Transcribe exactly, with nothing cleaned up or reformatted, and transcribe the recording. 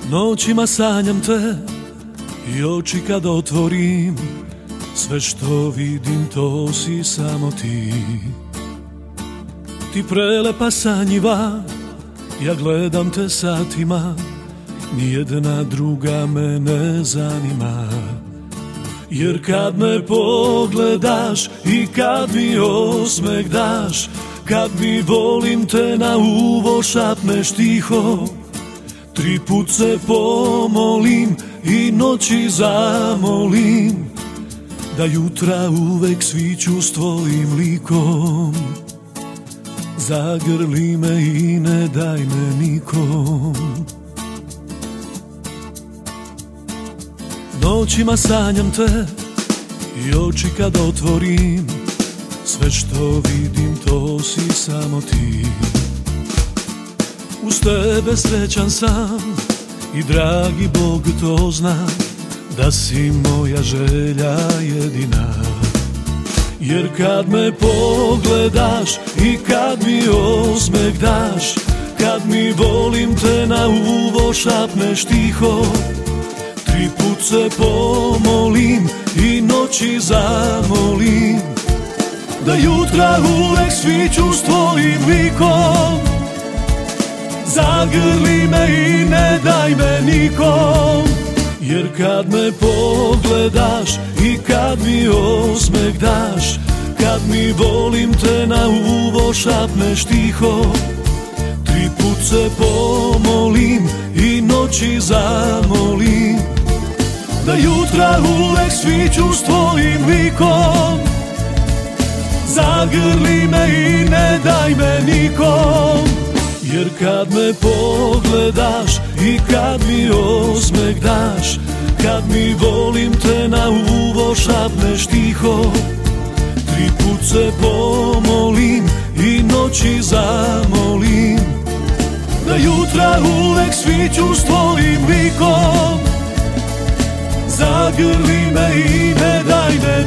Noćima sanjam te i oči kad otvorim, sve što vidim to si samo ti. Ti prelepa sanjiva, ja gledam te satima, nijedna druga me ne zanima. Jer kad me pogledaš i kad mi osmeh daš, kad mi volim te na uvo šapneš tiho, tri put se pomolim i noći zamolim, da jutra uvek sviću s tvojim likom. Zagrli me i ne daj me nikom. Noćima sanjam te i oči kad otvorim, sve što vidim to si samo ti. Uz tebe srećan sam i dragi Bog to zna, da si moja želja jedina. Jer kad me pogledaš i kad mi osmeh daš, kad mi volim te na uvo šapneš tiho, tri put se pomolim i noći zamolim, da jutra uvek sviću s tvojim likom. Zagrli me i ne daj me nikom. Jer kad me pogledaš i kad mi osmeh daš, kad mi volim te na uvo šapneš tiho, tri put se pomolim i noći zamolim, da jutra uvek sviću s tvojim likom. Zagrli me i ne daj me nikom. Jer kad me pogledaš i kad mi osmeh daš, kad mi volim te na uvo šapneš tiho, tri put se pomolim i noći zamolim, da jutra uvek sviću s tvojim likom. Zagrli me i ne daj me